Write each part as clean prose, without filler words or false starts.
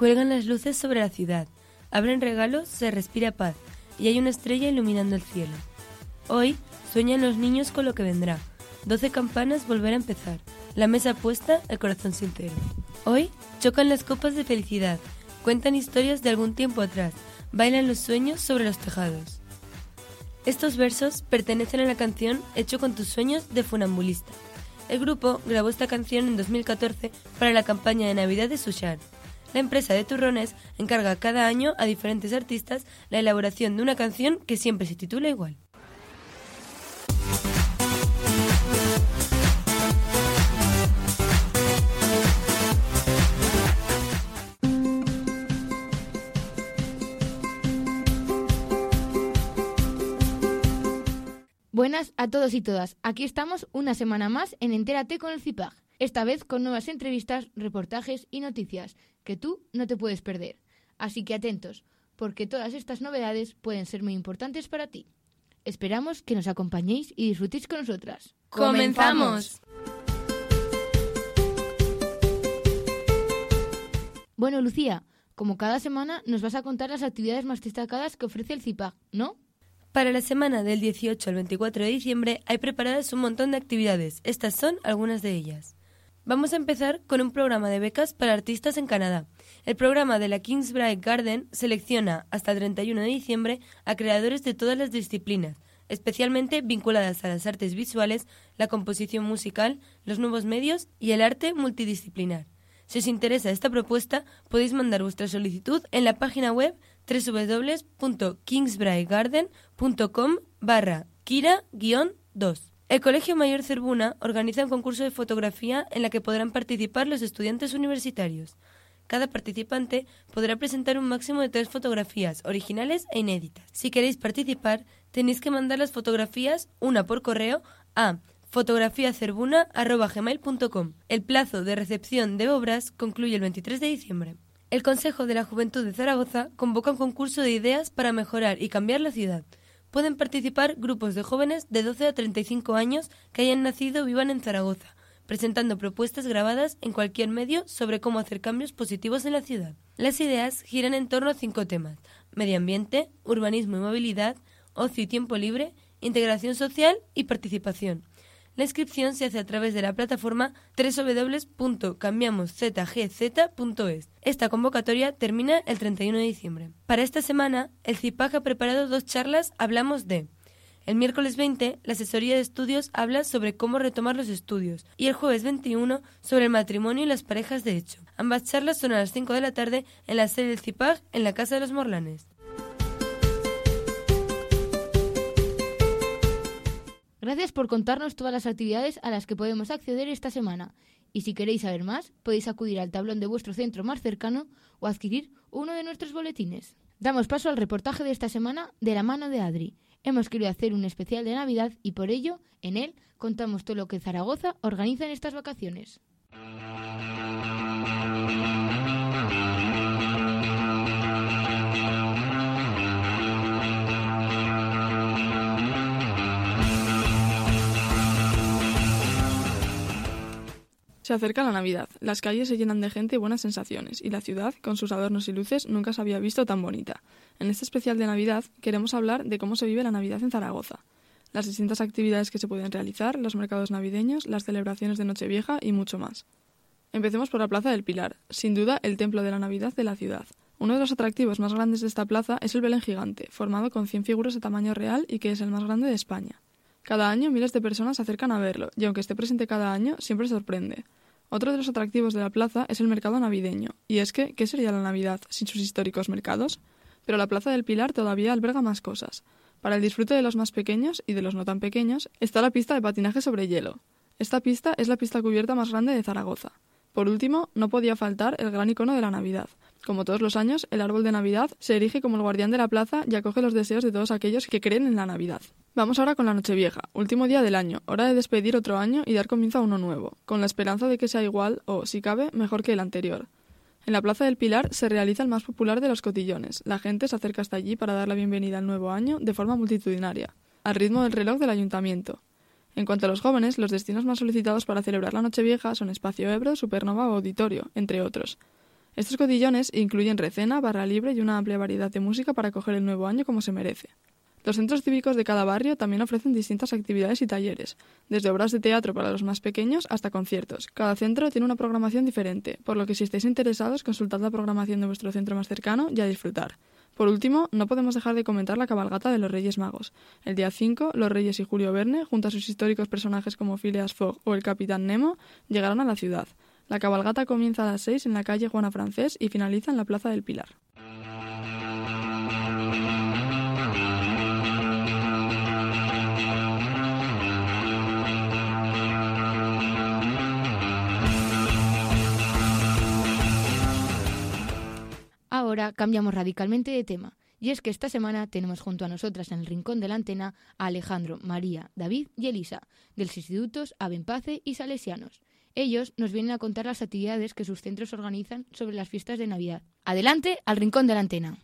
Cuelgan las luces sobre la ciudad, abren regalos, se respira paz y hay una estrella iluminando el cielo. Hoy sueñan los niños con lo que vendrá. 12 campanas, volver a empezar. La mesa puesta, el corazón sincero. Hoy chocan las copas de felicidad, cuentan historias de algún tiempo atrás, bailan los sueños sobre los tejados. Estos versos pertenecen a la canción Hecho con tus sueños de Funambulista. El grupo grabó esta canción en 2014 para la campaña de Navidad de Suchar. La empresa de turrones encarga cada año a diferentes artistas la elaboración de una canción que siempre se titula igual. Buenas a todos y todas. Aquí estamos una semana más en Entérate con el CIPAG. Esta vez con nuevas entrevistas, reportajes y noticias que tú no te puedes perder. Así que atentos, porque todas estas novedades pueden ser muy importantes para ti. Esperamos que nos acompañéis y disfrutéis con nosotras. ¡Comenzamos! Bueno, Lucía, como cada semana nos vas a contar las actividades más destacadas que ofrece el CIPAG, ¿no? Para la semana del 18 al 24 de diciembre hay preparadas un montón de actividades. Estas son algunas de ellas. Vamos a empezar con un programa de becas para artistas en Canadá. El programa de la Kingsbrae Garden selecciona hasta el 31 de diciembre a creadores de todas las disciplinas, especialmente vinculadas a las artes visuales, la composición musical, los nuevos medios y el arte multidisciplinar. Si os interesa esta propuesta, podéis mandar vuestra solicitud en la página web www.kingsbraegarden.com/kira-2. El Colegio Mayor Zerbuna organiza un concurso de fotografía en la que podrán participar los estudiantes universitarios. Cada participante podrá presentar un máximo de 3 fotografías, originales e inéditas. Si queréis participar, tenéis que mandar las fotografías, una por correo, a fotografiacerbuna@gmail.com. El plazo de recepción de obras concluye el 23 de diciembre. El Consejo de la Juventud de Zaragoza convoca un concurso de ideas para mejorar y cambiar la ciudad. Pueden participar grupos de jóvenes de 12 a 35 años que hayan nacido o vivan en Zaragoza, presentando propuestas grabadas en cualquier medio sobre cómo hacer cambios positivos en la ciudad. Las ideas giran en torno a 5 temas: medio ambiente, urbanismo y movilidad, ocio y tiempo libre, integración social y participación. La inscripción se hace a través de la plataforma www.cambiamosZGZ.es. Esta convocatoria termina el 31 de diciembre. Para esta semana, el CIPAG ha preparado 2 charlas Hablamos de. El miércoles 20, la asesoría de estudios habla sobre cómo retomar los estudios y el jueves 21 sobre el matrimonio y las parejas de hecho. Ambas charlas son a las 5 de la tarde en la sede del CIPAG en la Casa de los Morlanes. Gracias por contarnos todas las actividades a las que podemos acceder esta semana. Y si queréis saber más, podéis acudir al tablón de vuestro centro más cercano o adquirir uno de nuestros boletines. Damos paso al reportaje de esta semana de la mano de Adri. Hemos querido hacer un especial de Navidad y por ello, en él, contamos todo lo que Zaragoza organiza en estas vacaciones. Se acerca la Navidad, las calles se llenan de gente y buenas sensaciones, y la ciudad, con sus adornos y luces, nunca se había visto tan bonita. En este especial de Navidad queremos hablar de cómo se vive la Navidad en Zaragoza, las distintas actividades que se pueden realizar, los mercados navideños, las celebraciones de Nochevieja y mucho más. Empecemos por la Plaza del Pilar, sin duda el templo de la Navidad de la ciudad. Uno de los atractivos más grandes de esta plaza es el Belén gigante, formado con 100 figuras de tamaño real y que es el más grande de España. Cada año miles de personas se acercan a verlo, y aunque esté presente cada año, siempre sorprende. Otro de los atractivos de la plaza es el mercado navideño, y es que, ¿qué sería la Navidad sin sus históricos mercados? Pero la Plaza del Pilar todavía alberga más cosas. Para el disfrute de los más pequeños y de los no tan pequeños, está la pista de patinaje sobre hielo. Esta pista es la pista cubierta más grande de Zaragoza. Por último, no podía faltar el gran icono de la Navidad. Como todos los años, el árbol de Navidad se erige como el guardián de la plaza y acoge los deseos de todos aquellos que creen en la Navidad. Vamos ahora con la Nochevieja, último día del año, hora de despedir otro año y dar comienzo a uno nuevo, con la esperanza de que sea igual o, si cabe, mejor que el anterior. En la Plaza del Pilar se realiza el más popular de los cotillones. La gente se acerca hasta allí para dar la bienvenida al nuevo año de forma multitudinaria, al ritmo del reloj del ayuntamiento. En cuanto a los jóvenes, los destinos más solicitados para celebrar la Nochevieja son Espacio Ebro, Supernova o Auditorio, entre otros. Estos cotillones incluyen recena, barra libre y una amplia variedad de música para acoger el nuevo año como se merece. Los centros cívicos de cada barrio también ofrecen distintas actividades y talleres, desde obras de teatro para los más pequeños hasta conciertos. Cada centro tiene una programación diferente, por lo que si estáis interesados, consultad la programación de vuestro centro más cercano y a disfrutar. Por último, no podemos dejar de comentar la cabalgata de los Reyes Magos. El día 5, los Reyes y Julio Verne, junto a sus históricos personajes como Phileas Fogg o el Capitán Nemo, llegarán a la ciudad. La cabalgata comienza a las 6 en la calle Juana Francés y finaliza en la Plaza del Pilar. Ahora cambiamos radicalmente de tema, y es que esta semana tenemos junto a nosotras en el rincón de la antena a Alejandro, María, David y Elisa, de los institutos Abenpace y Salesianos. Ellos nos vienen a contar las actividades que sus centros organizan sobre las fiestas de Navidad. Adelante al rincón de la antena.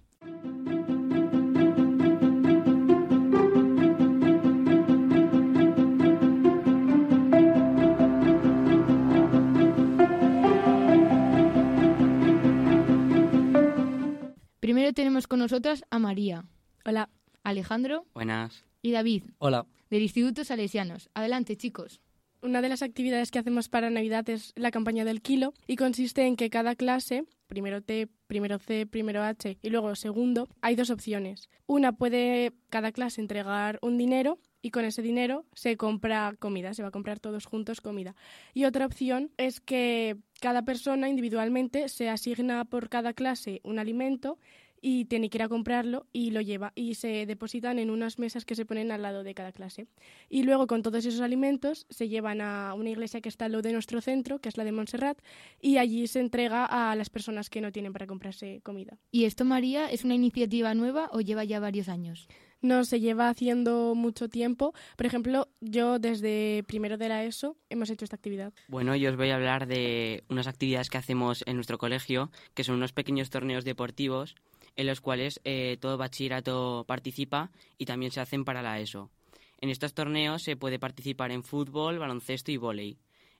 Primero tenemos con nosotras a María. Hola. Alejandro. Buenas. Y David. Hola. Del Instituto Salesianos. Adelante, chicos. Una de las actividades que hacemos para Navidad es la campaña del kilo y consiste en que cada clase, primero T, primero C, primero H y luego segundo, hay dos opciones. Una puede cada clase entregar un dinero y con ese dinero se compra comida, se va a comprar todos juntos comida. Y otra opción es que cada persona individualmente se asigna por cada clase un alimento y tiene que ir a comprarlo y lo lleva y se depositan en unas mesas que se ponen al lado de cada clase. Y luego con todos esos alimentos se llevan a una iglesia que está al lado de nuestro centro, que es la de Montserrat, y allí se entrega a las personas que no tienen para comprarse comida. ¿Y esto, María, es una iniciativa nueva o lleva ya varios años? No, se lleva haciendo mucho tiempo. Por ejemplo, yo desde primero de la ESO hemos hecho esta actividad. Bueno, yo os voy a hablar de unas actividades que hacemos en nuestro colegio, que son unos pequeños torneos deportivos en los cuales todo bachillerato participa y también se hacen para la ESO. En estos torneos se puede participar en fútbol, baloncesto y vóley.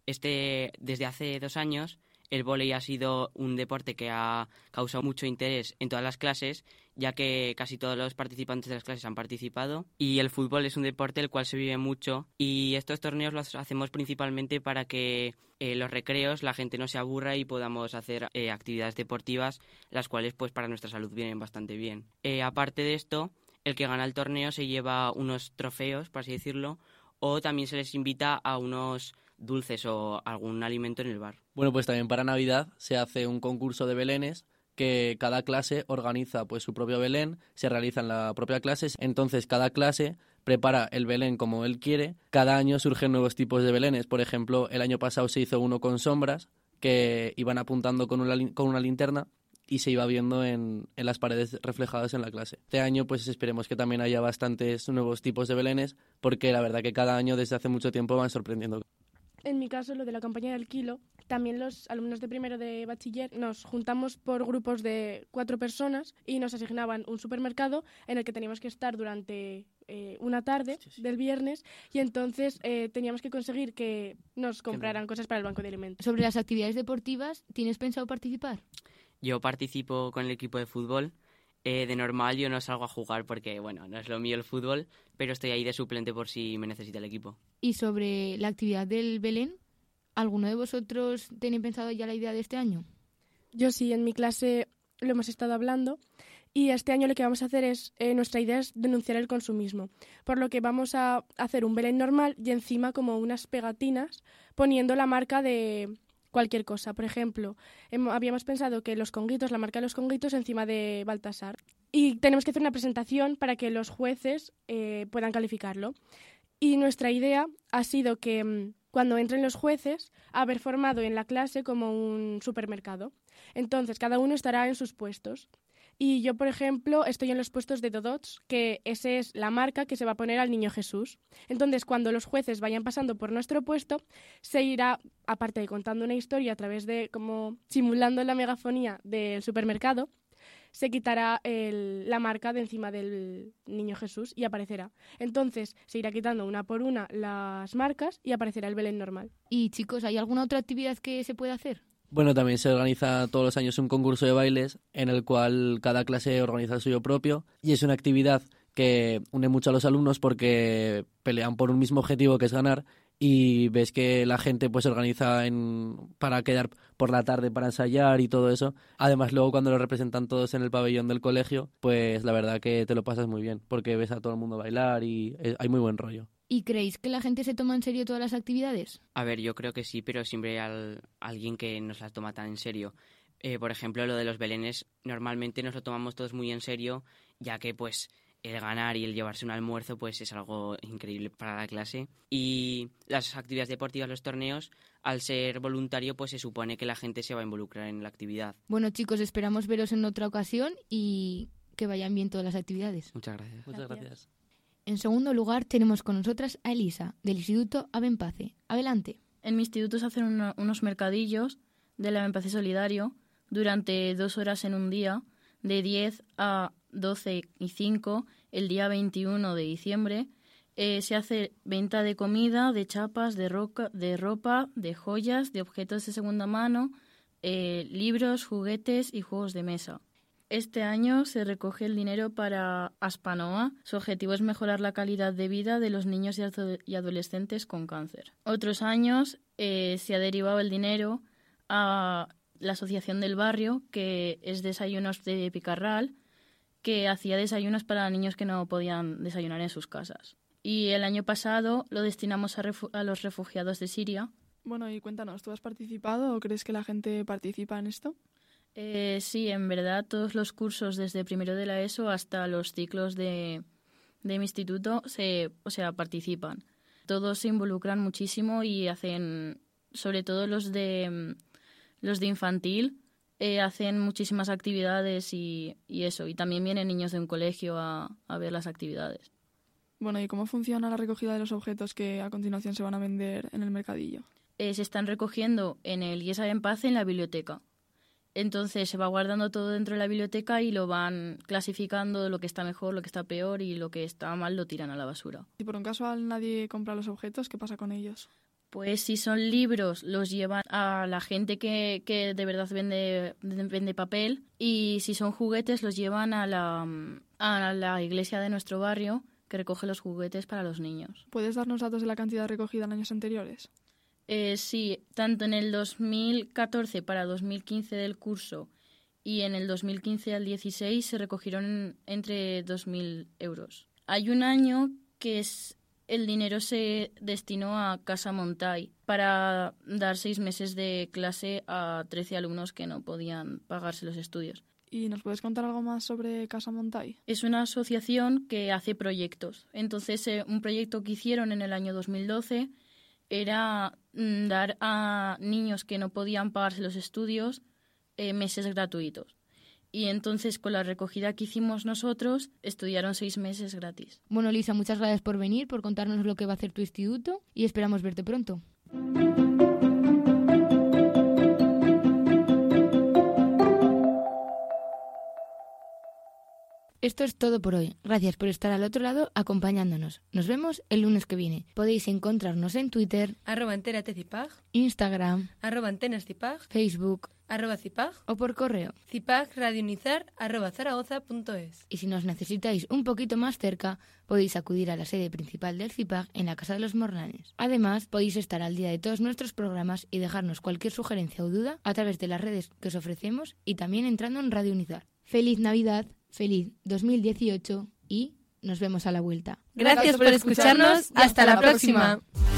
Desde hace 2 años, el vóley ha sido un deporte que ha causado mucho interés en todas las clases, ya que casi todos los participantes de las clases han participado. Y el fútbol es un deporte el cual se vive mucho y estos torneos los hacemos principalmente para que los recreos la gente no se aburra y podamos hacer actividades deportivas, las cuales pues para nuestra salud vienen bastante bien. Aparte de esto, el que gana el torneo se lleva unos trofeos, por así decirlo, o también se les invita a unos dulces o algún alimento en el bar. Bueno, pues también para Navidad se hace un concurso de belenes que cada clase organiza pues su propio belén, se realiza en la propia clase, entonces cada clase prepara el belén como él quiere. Cada año surgen nuevos tipos de belenes, por ejemplo, el año pasado se hizo uno con sombras que iban apuntando con una linterna y se iba viendo en las paredes reflejadas en la clase. Este año pues esperemos que también haya bastantes nuevos tipos de belenes porque la verdad que cada año desde hace mucho tiempo van sorprendiendo. En mi caso, lo de la campaña del kilo, también los alumnos de primero de bachiller nos juntamos por grupos de 4 personas y nos asignaban un supermercado en el que teníamos que estar durante una tarde del viernes y entonces teníamos que conseguir que nos compraran cosas para el banco de alimentos. Sobre las actividades deportivas, ¿tienes pensado participar? Yo participo con el equipo de fútbol. De normal yo no salgo a jugar porque, bueno, no es lo mío el fútbol, pero estoy ahí de suplente por si me necesita el equipo. Y sobre la actividad del Belén, ¿alguno de vosotros tiene pensado ya la idea de este año? Yo sí, en mi clase lo hemos estado hablando y este año lo que vamos a hacer es, nuestra idea es denunciar el consumismo, por lo que vamos a hacer un Belén normal y encima como unas pegatinas poniendo la marca de cualquier cosa. Por ejemplo, habíamos pensado que los conguitos, la marca de los conguitos encima de Baltasar. Y tenemos que hacer una presentación para que los jueces puedan calificarlo. Y nuestra idea ha sido que cuando entren los jueces, haber formado en la clase como un supermercado. Entonces, cada uno estará en sus puestos. Y yo, por ejemplo, estoy en los puestos de Dodots, que esa es la marca que se va a poner al Niño Jesús. Entonces, cuando los jueces vayan pasando por nuestro puesto, se irá, aparte de contando una historia a través de, como simulando la megafonía del supermercado, se quitará la marca de encima del Niño Jesús y aparecerá. Entonces, se irá quitando una por una las marcas y aparecerá el Belén normal. Y chicos, ¿hay alguna otra actividad que se pueda hacer? Bueno, también se organiza todos los años un concurso de bailes en el cual cada clase organiza el suyo propio y es una actividad que une mucho a los alumnos porque pelean por un mismo objetivo que es ganar y ves que la gente pues se organiza para quedar por la tarde para ensayar y todo eso. Además luego cuando lo representan todos en el pabellón del colegio, pues la verdad que te lo pasas muy bien porque ves a todo el mundo bailar y hay muy buen rollo. ¿Y creéis que la gente se toma en serio todas las actividades? A ver, yo creo que sí, pero siempre hay alguien que nos las toma tan en serio. Por ejemplo, lo de los belenes, normalmente nos lo tomamos todos muy en serio, ya que pues el ganar y el llevarse un almuerzo pues es algo increíble para la clase. Y las actividades deportivas, los torneos, al ser voluntario pues se supone que la gente se va a involucrar en la actividad. Bueno, chicos, esperamos veros en otra ocasión y que vayan bien todas las actividades. Muchas gracias. Muchas gracias. En segundo lugar, tenemos con nosotras a Elisa, del Instituto Abenpace. Adelante. En mi instituto se hacen unos mercadillos del Abenpace Solidario durante 2 horas en un día, de 10 a 12:05, el día 21 de diciembre. Se hace venta de comida, de chapas, de ropa, de joyas, de objetos de segunda mano, libros, juguetes y juegos de mesa. Este año se recoge el dinero para Aspanoa. Su objetivo es mejorar la calidad de vida de los niños y adolescentes con cáncer. Otros años se ha derivado el dinero a la Asociación del Barrio, que es Desayunos de Picarral, que hacía desayunos para niños que no podían desayunar en sus casas. Y el año pasado lo destinamos a los refugiados de Siria. Bueno, y cuéntanos, ¿tú has participado o crees que la gente participa en esto? Sí, en verdad todos los cursos desde primero de la ESO hasta los ciclos de mi instituto participan. Todos se involucran muchísimo y hacen, sobre todo los de infantil, hacen muchísimas actividades y eso. Y también vienen niños de un colegio a ver las actividades. Bueno, ¿y cómo funciona la recogida de los objetos que a continuación se van a vender en el mercadillo? Se están recogiendo en el IES Abenpace en la biblioteca. Entonces se va guardando todo dentro de la biblioteca y lo van clasificando, lo que está mejor, lo que está peor y lo que está mal lo tiran a la basura. Si por un casual nadie compra los objetos, ¿qué pasa con ellos? Pues si son libros, los llevan a la gente que de verdad vende papel, y si son juguetes, los llevan a la iglesia de nuestro barrio, que recoge los juguetes para los niños. ¿Puedes darnos datos de la cantidad recogida en años anteriores? Sí, tanto en el 2014 para 2015 del curso y en el 2015 al 16 se recogieron entre 2.000 euros. Hay un año que el dinero se destinó a Casa Montay para dar 6 meses de clase a 13 alumnos que no podían pagarse los estudios. ¿Y nos puedes contar algo más sobre Casa Montay? Es una asociación que hace proyectos. Entonces, un proyecto que hicieron en el año 2012 era dar a niños que no podían pagarse los estudios meses gratuitos. Y entonces, con la recogida que hicimos nosotros, estudiaron 6 meses gratis. Bueno, Lisa, muchas gracias por venir, por contarnos lo que va a hacer tu instituto y esperamos verte pronto. Esto es todo por hoy. Gracias por estar al otro lado acompañándonos. Nos vemos el lunes que viene. Podéis encontrarnos en Twitter, @enteratecipag, Instagram, @antenascipag, Facebook, @cipag o por correo. cipagradiounizar@zaragoza.es. Y si nos necesitáis un poquito más cerca, podéis acudir a la sede principal del CIPAG en la Casa de los Morlanes. Además, podéis estar al día de todos nuestros programas y dejarnos cualquier sugerencia o duda a través de las redes que os ofrecemos y también entrando en Radio Unizar. ¡Feliz Navidad! ¡Feliz 2018! Y nos vemos a la vuelta. Gracias por escucharnos y hasta la próxima.